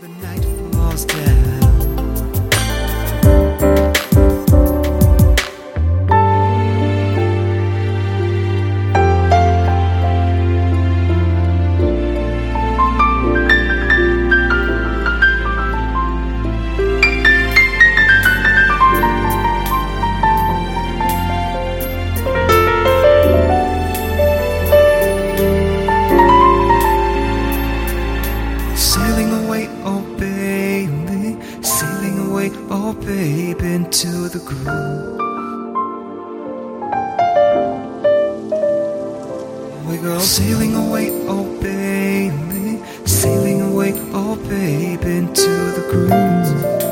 the night falls down. Sailing away, oh baby, sailing away, oh baby, into the groove. Here we go, sailing away, oh baby, sailing away, oh baby, into the groove.